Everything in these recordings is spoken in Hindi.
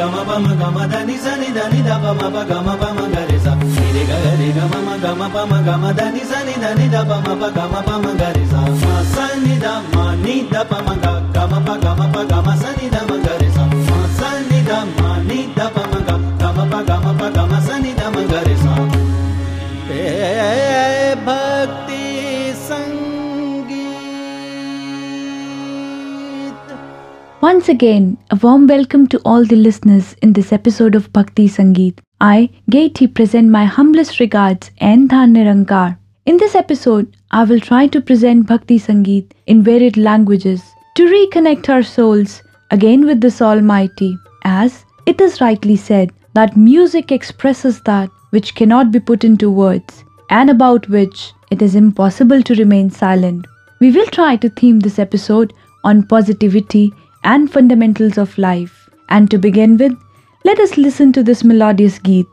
ma pa ma ga ma da ni sa ni da pa ma pa ga ma ga re sa ni re ga ma ga ma pa ma ga ma da ni sa pa ma pa ga re sa ma sa ni da pa ma ga ma pa ga ma sa ni da ma ga re sa ma sa ni da pa ma ga ma sa ni da ma ga re sa भक्ति संगीत. Once again, a warm welcome to all the listeners in this episode of Bhakti Sangeet. I, Gayatri, present my humblest regards and Dhan Nirankar. In this episode, I will try to present Bhakti Sangeet in varied languages to reconnect our souls again with this Almighty, as it is rightly said that music expresses that which cannot be put into words, and about which it is impossible to remain silent. We will try to theme this episode on positivity and fundamentals of life. And to begin with, let us listen to this melodious geet.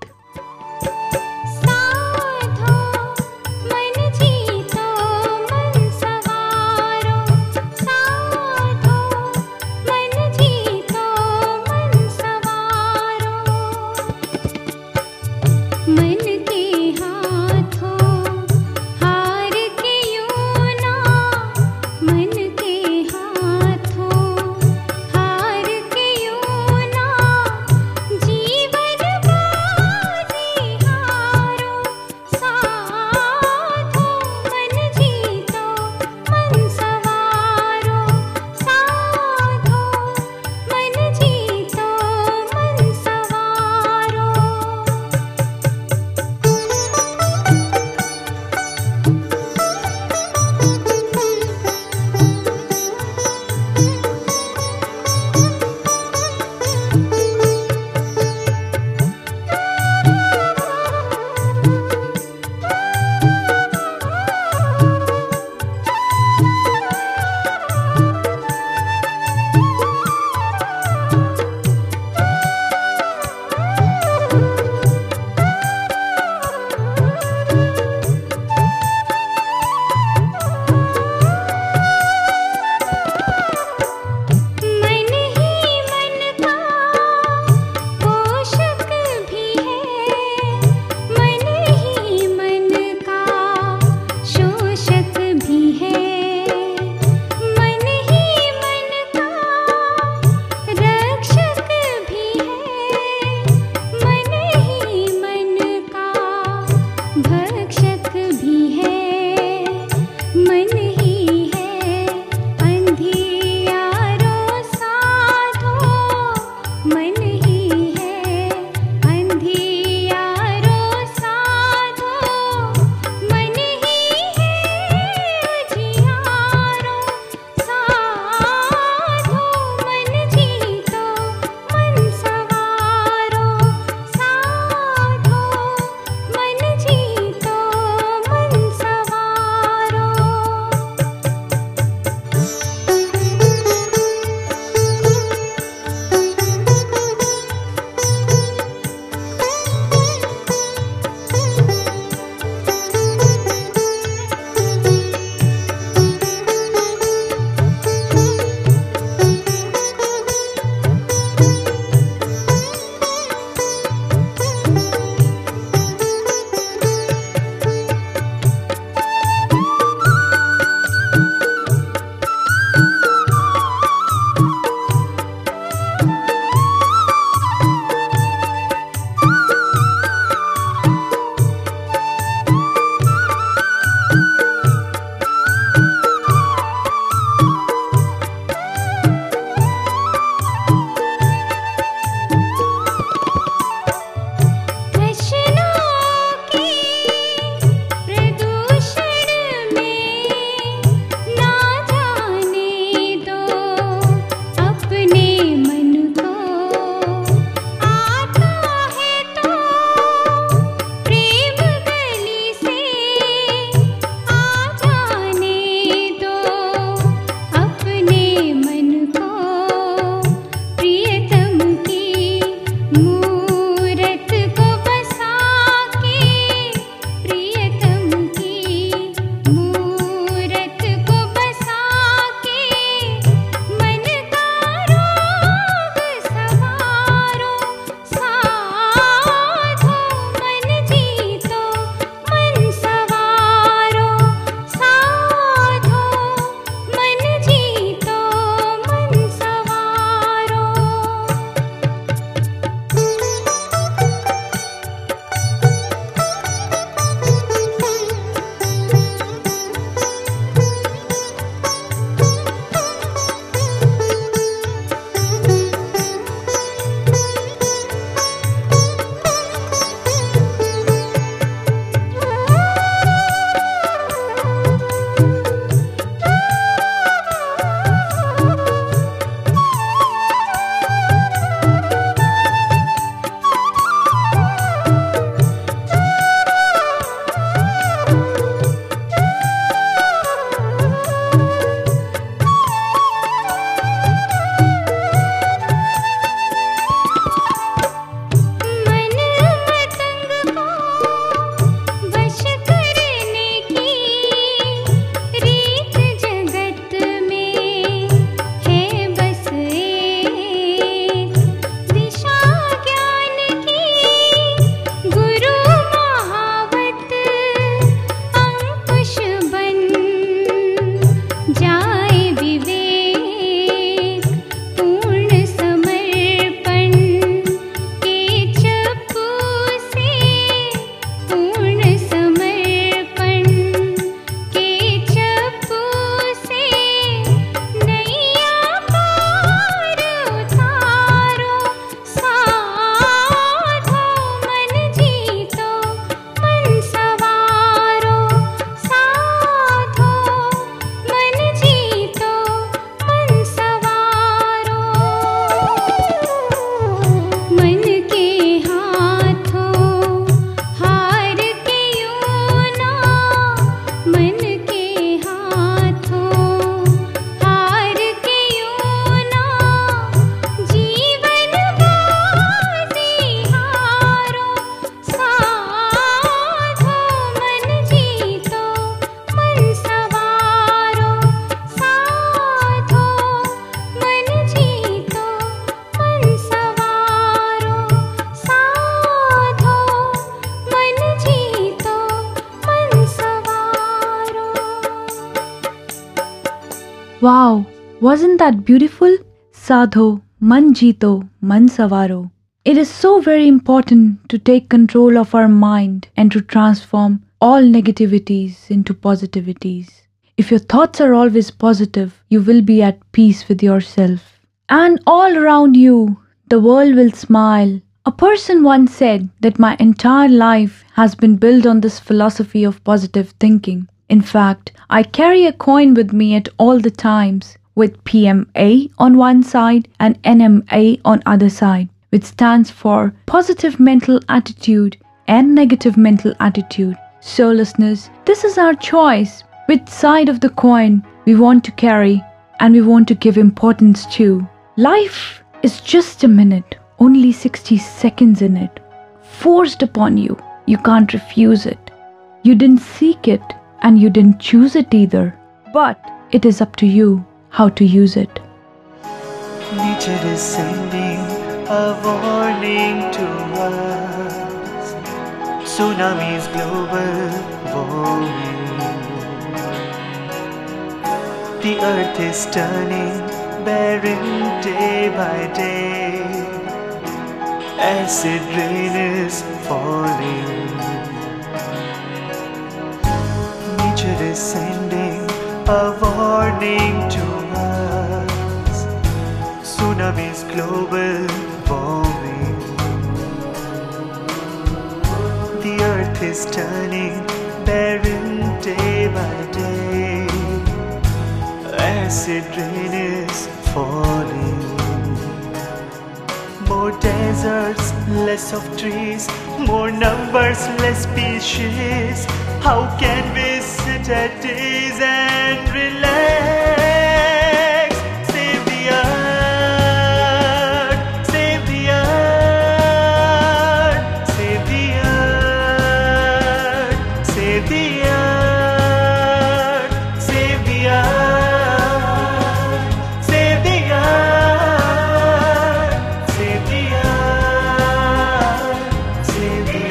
Wow, wasn't that beautiful? Sadho, man jito, man savaro. It is so very important to take control of our mind and to transform all negativities into positivities. If your thoughts are always positive, you will be at peace with yourself. And all around you, the world will smile. A person once said that my entire life has been built on this philosophy of positive thinking. In fact, I carry a coin with me at all the times with PMA on one side and NMA on other side, which stands for positive mental attitude and negative mental attitude. So listeners, this is our choice. Which side of the coin we want to carry and we want to give importance to. Life is just a minute, only 60 seconds in it. Forced upon you, you can't refuse it. You didn't seek it and you didn't choose it either. But it is up to you how to use it. Nature is sending a warning to us. Tsunamis, global warming. The earth is turning barren day by day. Acid rain is falling. Nature is sending a warning to us. Tsunamis, global warming. The earth is turning barren day by day. Acid rain is falling. More deserts, less of trees. More numbers, less species. How can we sit at ease and relax? Save the earth, save the earth, save the earth, save the earth, save the earth, save the earth, save the earth, save the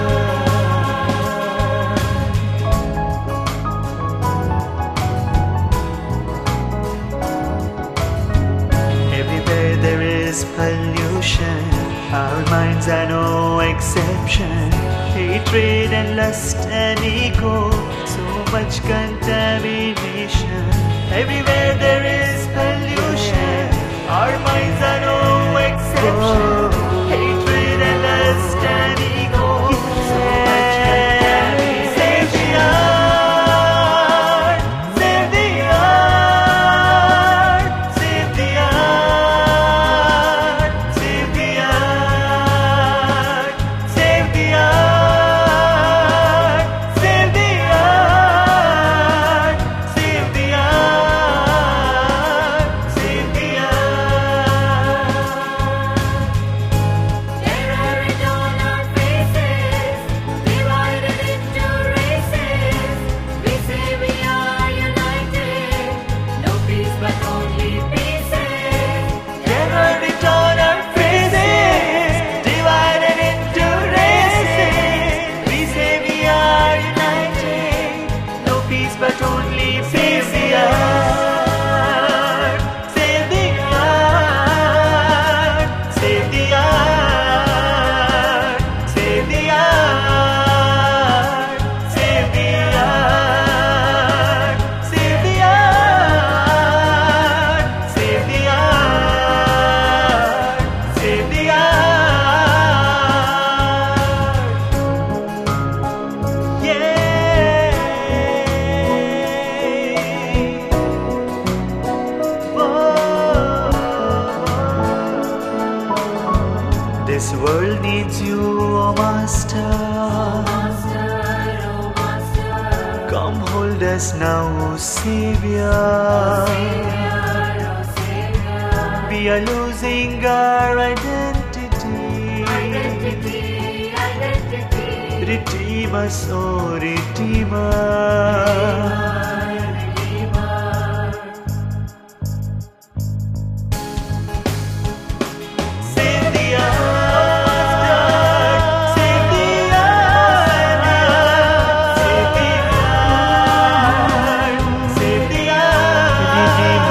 Everywhere there is pollution, our minds are no exception. Hatred and lust and ego, so much contamination. Everywhere there is pollution, our minds are no exception. Hatred and lust and ego, so much contamination. Save the earth, save the earth, save the earth, save the earth, save the earth, save the earth, save the earth, save the earth. Terror on our faces, divided into races. We say we are united, no peace but only pieces. Terror it on our faces, divided into races. We say we are united, no peace but only peace. Save the earth, save the earth, save the earth, save the earth, save the earth, save the earth, save the earth, save the earth. Yeah. Whoa. This world needs you, oh Master. Come hold us now, oh Savior. We are losing our identity. Redeem us, oh Redeemer. Save the earth, save the earth, save the earth, save the earth,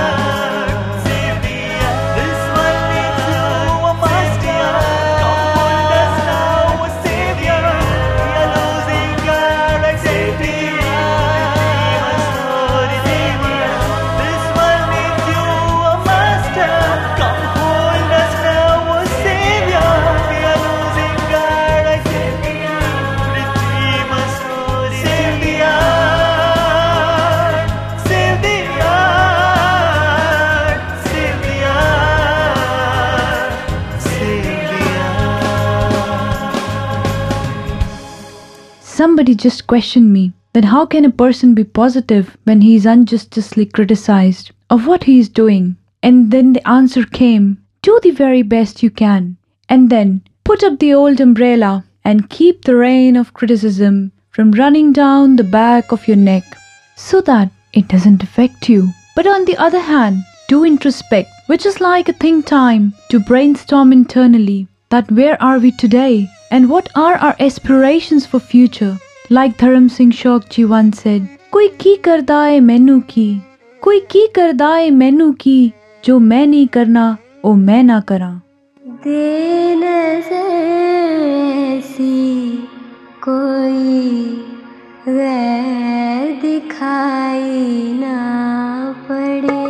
somebody just questioned me that how can a person be positive when he is unjustly criticized of what he is doing? And then the answer came, do the very best you can, and then put up the old umbrella and keep the rain of criticism from running down the back of your neck so that it doesn't affect you. But on the other hand, do introspect, which is like a think time to brainstorm internally that where are we today and what are our aspirations for future. Like Dharam Singh Shok ji once said, "Koi ki karda hai mainu ki, koi ki karda hai mainu ki, jo main nahi karna, oh main na kara." दे नज़र ऐसी कोई गैर दिखाई ना पड़े,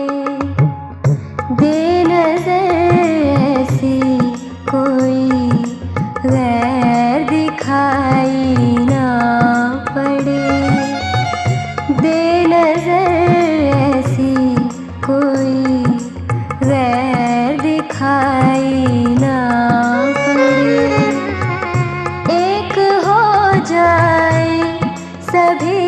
दे नज़र ऐसी कोई गैर दिखाई ना पड़े, दे नज़र ऐसी कोई गैर दिखाई ना पड़े, एक हो जाए सभी,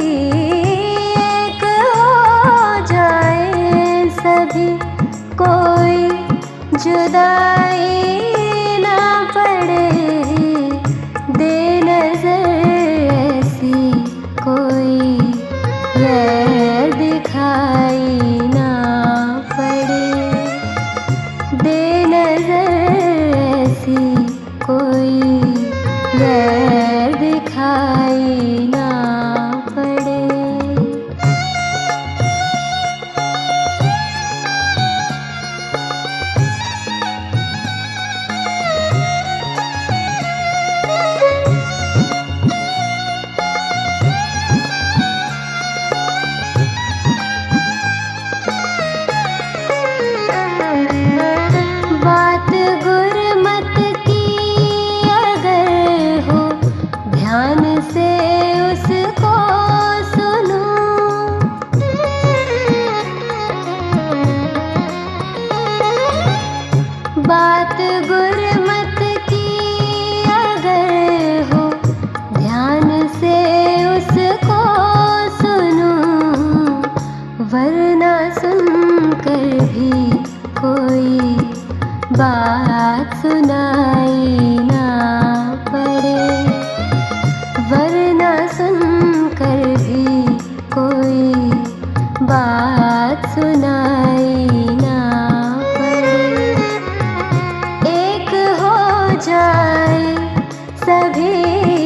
एक हो जाए सभी, कोई जुदाई ना पड़े, दे नज़र ऐसी कोई गैर दिखाई ना पड़े, दे नज़र ऐसी कोई गैर दिखाई ना पड़े। बात गुरमत की अगर हो, ध्यान से उसको सुनो, बात गुरमत की अगर हो, ध्यान से उसको सुनो, वरना सुनकर भी कोई बात सुनाई ना पड़े, वरना सुनकर भी कोई बात सुनाई ना पड़े, एक हो जाए सभी,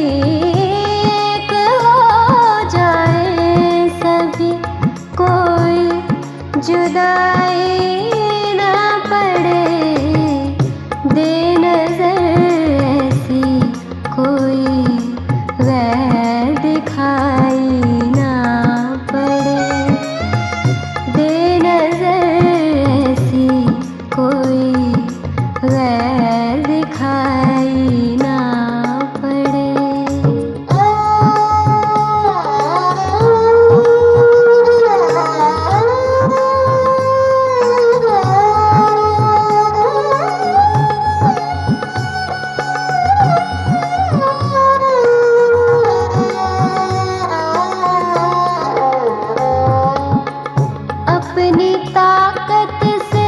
एक हो जाए सभी, कोई जुदाई ना पड़े, दे नज़र ऐसी कोई गैर दिखाई ना पड़े, दे नज़र ऐसी कोई गैर दिखाई ना पड़े। अपनी ताकत से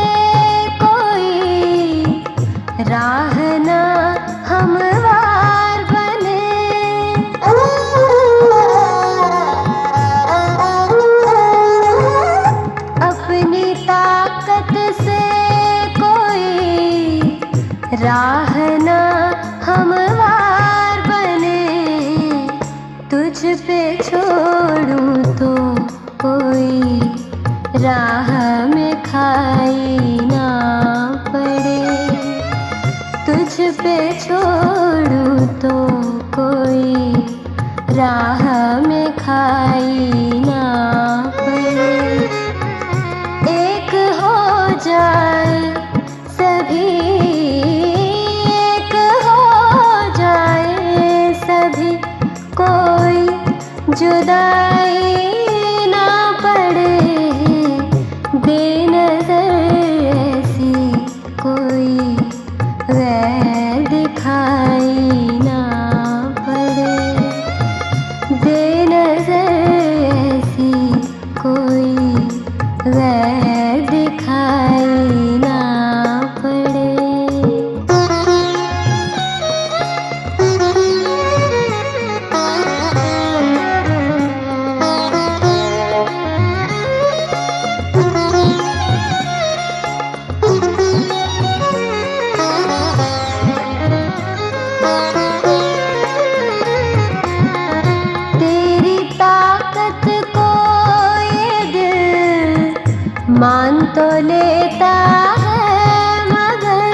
कोई राह ना हमवार बने, अपनी ताकत से कोई राह ना हमवार बने, तुझ पे छोड़ूं तो कोई राह में खाई ना पड़े, तुझ पे छोड़ूं तो कोई राह में खाई ना पड़े, एक हो जाए सभी, एक हो जाए सभी, कोई जुदाई ना पड़े, दे नज़र ऐसी कोई गैर दिखाई ना पड़े, तो लेता है मगर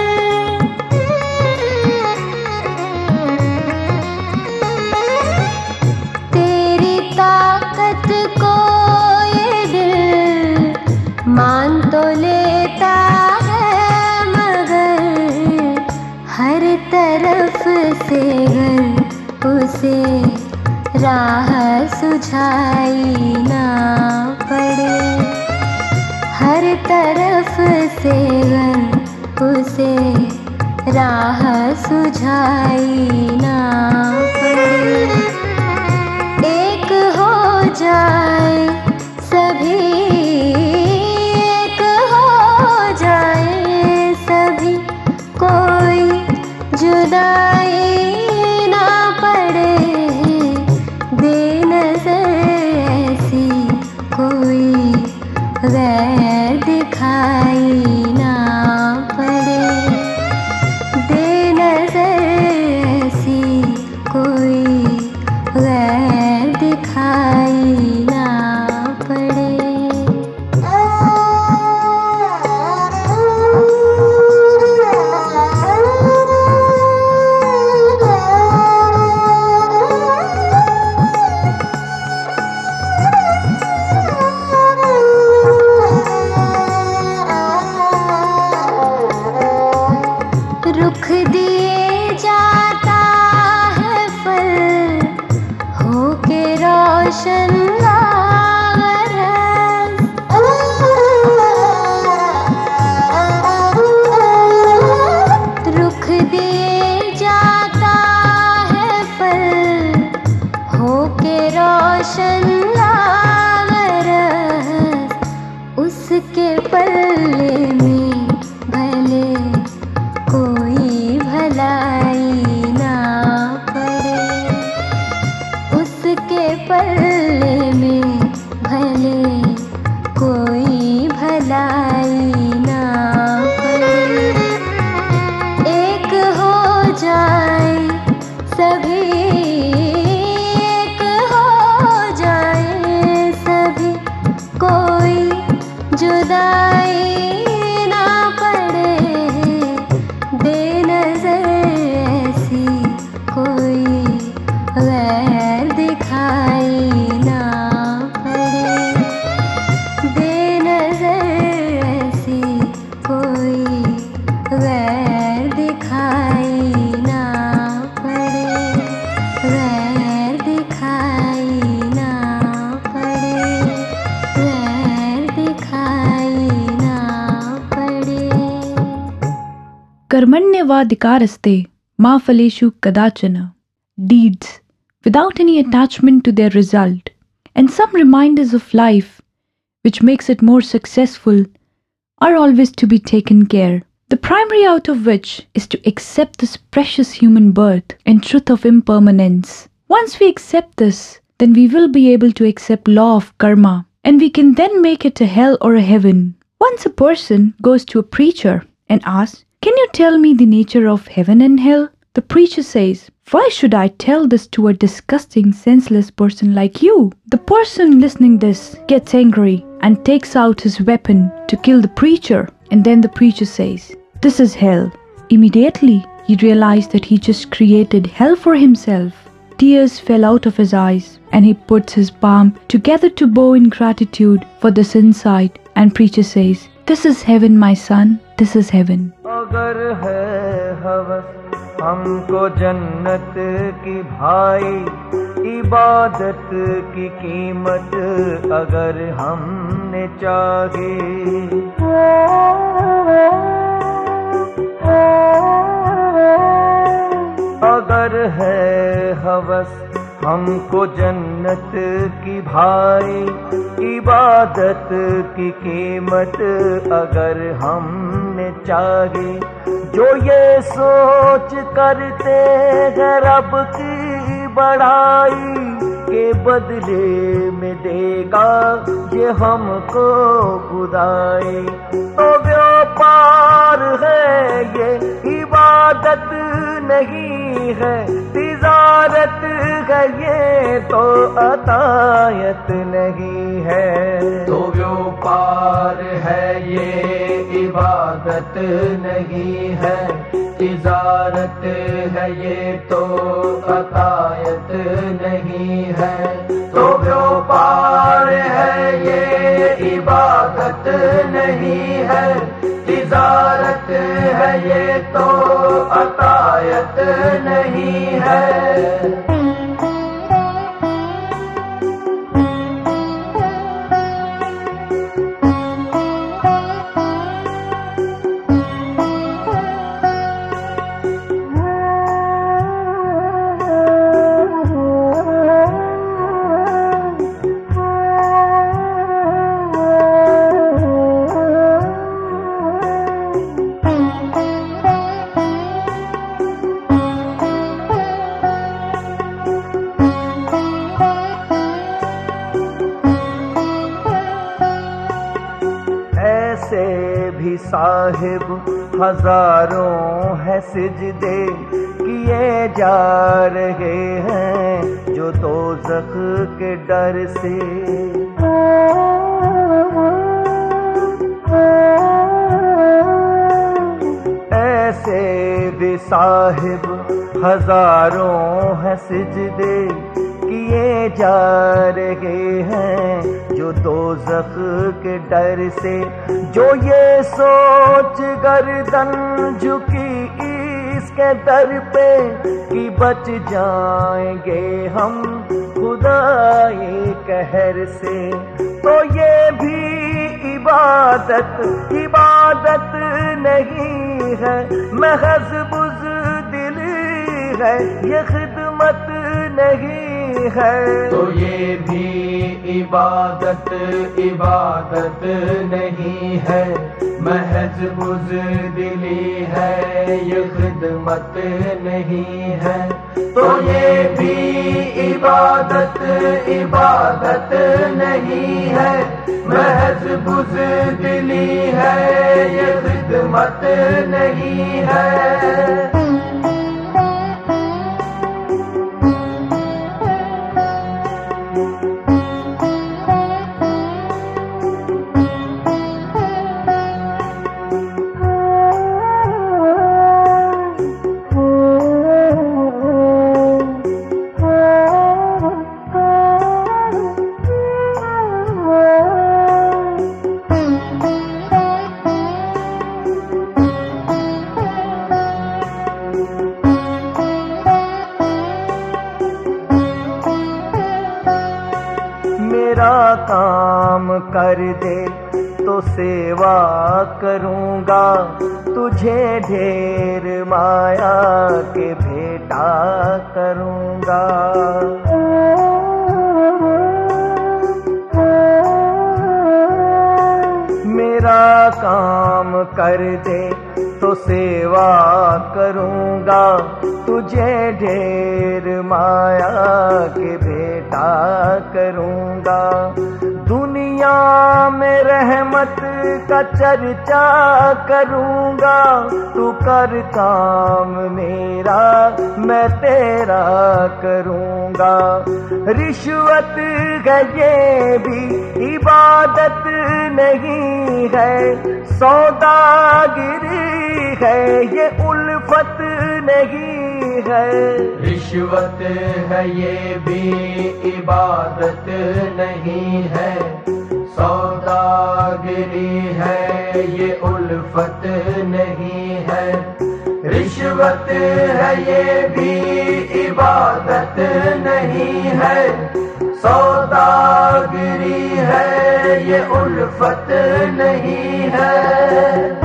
तेरी ताकत को ये दिल मान तो लेता है मगर हर तरफ से घर उसे राह सुझाई ना पड़े, हर तरफ से घर उसे राह सुझाई ना पड़े। एक हो जाए सभी, एक हो जाए सभी, कोई जुदाई ना पड़े, बेनज़र ऐसी कोई गैर दिखाई ना पड़े, बेनज़र ऐसी कोई गैर दिखाई ना पड़े। रुख दिए जाता है फल होके रोशन रुख दिए जाता है फल होके रोशन उसके पल्ले में भले कोई भलाई ना पड़े, उसके पल्ले में भले कोई भलाई ना पड़े। एक हो जाए सभी, एक हो जाए सभी, कोई जुदाई ना पड़े, बेनज़र ऐसी कोई गैर दिखाई ना पड़े, बेनज़र ऐसी कोई गैर दिखाई ना पड़े, गैर दिखाई ना पड़े, गैर दिखाई ना पड़े। कर्मण्यवाधिकारस्ते मा फलेषु कदाचन. Deeds without any attachment to their result, and some reminders of life which makes it more successful are always to be taken care. The primary out of which is to accept this precious human birth and truth of impermanence. Once we accept this, then we will be able to accept law of karma, and we can then make it a hell or a heaven. Once a person goes to a preacher and asks, "Can you tell me the nature of heaven and hell?" The preacher says, "Why should I tell this to a disgusting, senseless person like you?" The person listening this gets angry and takes out his weapon to kill the preacher, and then the preacher says, "This is hell." Immediately, he realized that he just created hell for himself. Tears fell out of his eyes, and he puts his palm together to bow in gratitude for this insight, and preacher says, "This is heaven, my son, this is heaven." अगर है हवस हमको जन्नत की भाई, इबादत की कीमत अगर हमने चाही, अगर है हवस हमको जन्नत की भाई, इबादत की कीमत अगर हमने चाही, जो ये सोच करते हैं रब की बड़ाई के बदले में देगा ये हमको खुदाई, तो व्यापार है ये इबादत नहीं है, तिजारत है ये तो अतायत नहीं है। तो व्यापार है ये इबादत नहीं है, तिजारत है ये तो अतायत नहीं है। तो व्यापार है ये इबादत नहीं है, तिजारत है ये तो अतायत नहीं है। साहिब हजारों है सिजदे किए जा रहे हैं जो दोज़ख के डर से। ऐसे भी साहिब हजारों है सिजदे किए जा रहे हैं जो दोज़ख के डर से। जो ये सोच गर्दन झुकी इसके दर पे कि बच जाएंगे हम खुदाए कहर से। तो ये भी इबादत नहीं है, महज़ बुज़दिली है, ये खिदमत नहीं है। तो ये भी इबादत नहीं है, महज बुज़दिली है, ये खिदमत नहीं है। तो ये भी इबादत नहीं है, महज बुज़दिली है, ये खिदमत नहीं है। काम कर दे तो सेवा करूँगा, तुझे ढेर माया के भेंटा करूँगा। मेरा काम कर दे तो सेवा करूँगा, तुझे ढेर माया के भेंटा करूँगा। दुनिया में रहमत का चर्चा करूँगा, तू कर काम मेरा मैं तेरा करूँगा। रिश्वत है ये भी इबादत नहीं है, सौदागिरी है ये उल्फत नहीं है। रिश्वत है ये भी इबादत नहीं है, सौदागिरी है ये उल्फत नहीं है। रिश्वत है ये भी इबादत नहीं है, सौदागिरी है ये उल्फत नहीं है।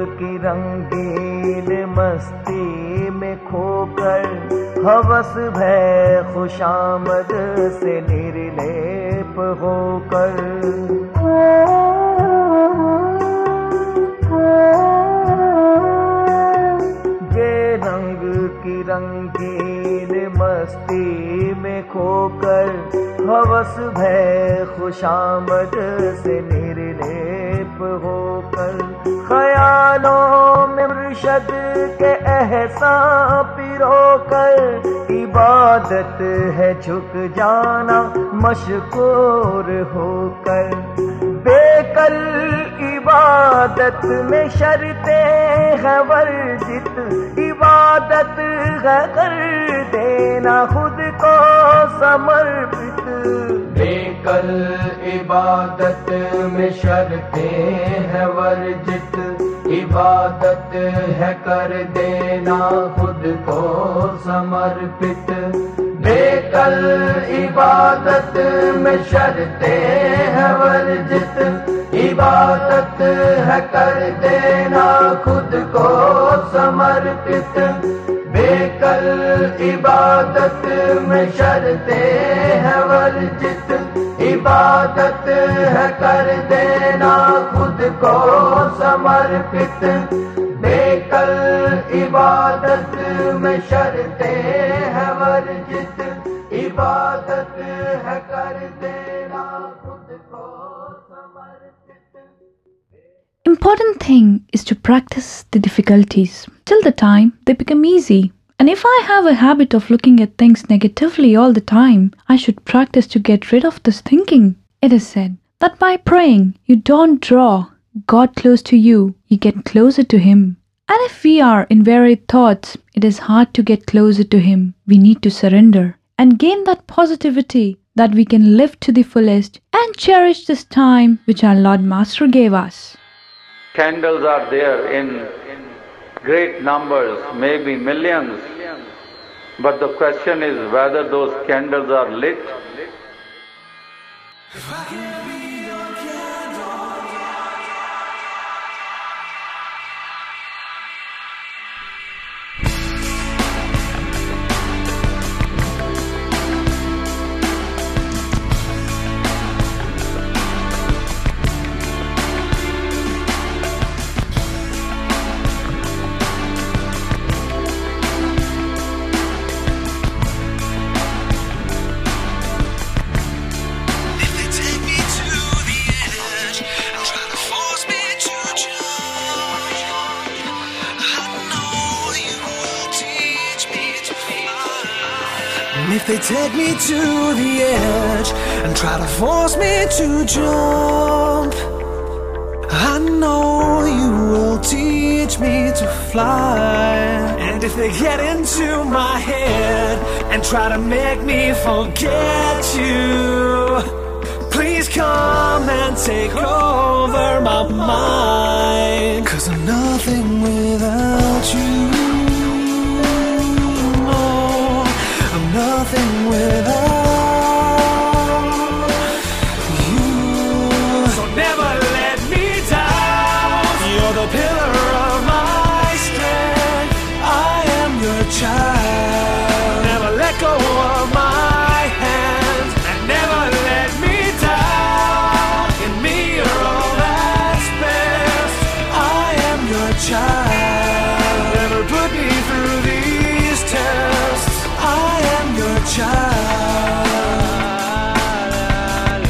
की रंगीन मस्ती में खोकर हवस भय खुशामद से निर्लेप होकर ये रंग की रंगीन मस्ती में खोकर हवस भय खुशामद से निर्लेप होकर ख्यालों में मुर्शद के एहसान पिरोकर इबादत है झुक जाना मशकूर होकर बेकल इबादत में शर्तें है वर्जित इबादत है कर देना खुद को समर्पित बेकल इबादत में शर्तें है वर्जित इबादत है कर देना खुद को समर्पित बेकल इबादत में शर्तें है वर्जित इबादत है कर देना खुद को समर्पित बेकल इबादत में शर्तें है वर्जित इबादत है कर देना खुद को समर्पित बेकल इबादत में शर्तें है वर्जित इबादत है कर देना खुद को समर्पित. Important thing is to practice the difficulties till the time they become easy. And if I have a habit of looking at things negatively all the time, I should practice to get rid of this thinking. It is said that by praying, you don't draw God close to you, you get closer to Him. And if we are in varied thoughts, it is hard to get closer to Him. We need to surrender and gain that positivity that we can live to the fullest and cherish this time which our Lord Master gave us. Candles are there in great numbers, maybe millions, but the question is whether those candles are lit. If they take me to the edge and try to force me to jump, I know you will teach me to fly. And if they get into my head and try to make me forget you, please come and take over my mind. 'Cause I'm nothing without you. Nothing without you. So never let me down. You're the pillar of my strength. I am your child. Never let go of my hands and never let me down. In me you're all that's best. I am your child. Never put me through these tests. I am your child.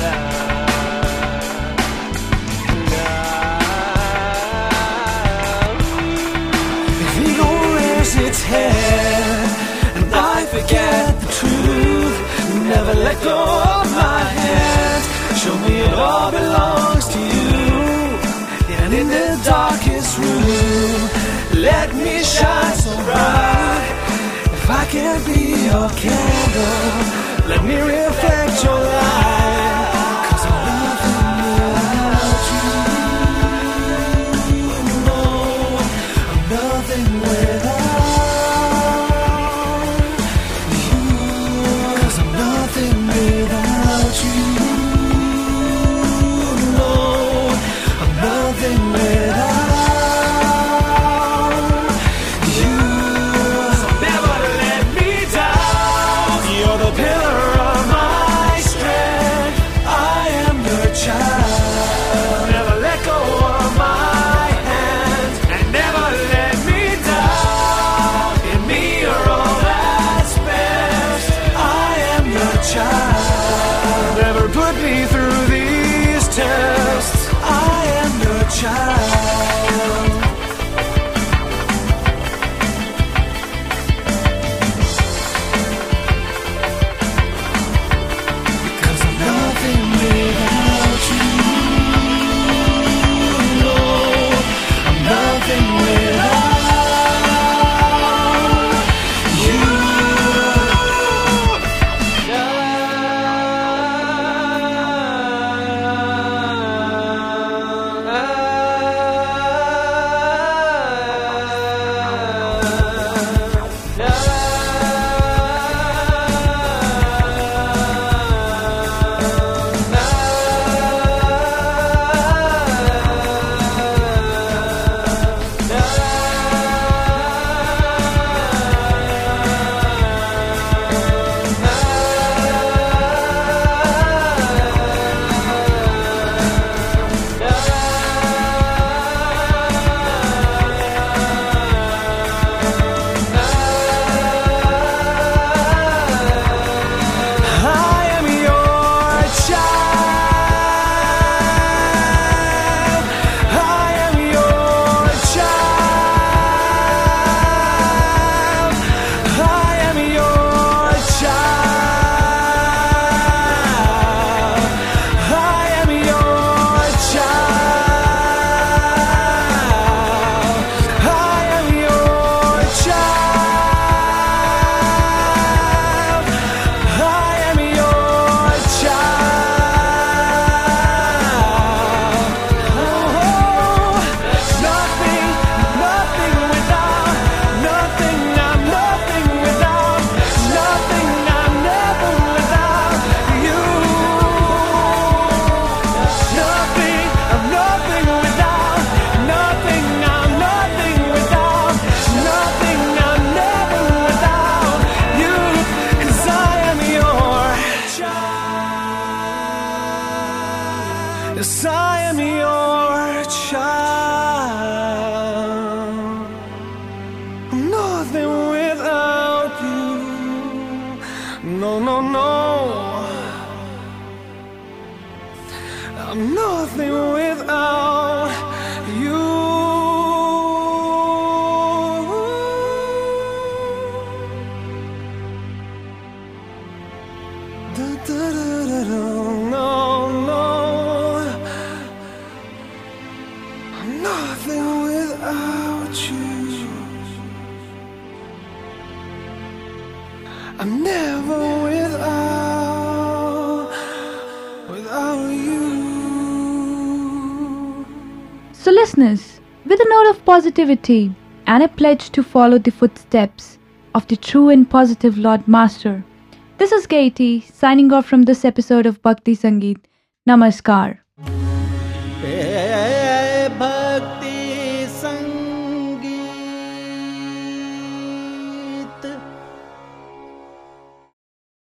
If ego rears its head and I forget the truth, never let go of my hands. Show me it all belongs to you. And in the darkest room, let me shine so bright. If I can't be your candle, let me reflect your light. 'Cause I'm nothing without you. No, I'm nothing without you. 'Cause I'm nothing without you. No, I'm nothing without you. nothing without you. Da, da, da, da, da. No, no, I'm nothing without you. I'm never without you. So, listeners, with a note of positivity and a pledge to follow the footsteps of the true and positive Lord Master, this is Katie signing off from this episode of Bhakti Sangeet. Namaskar.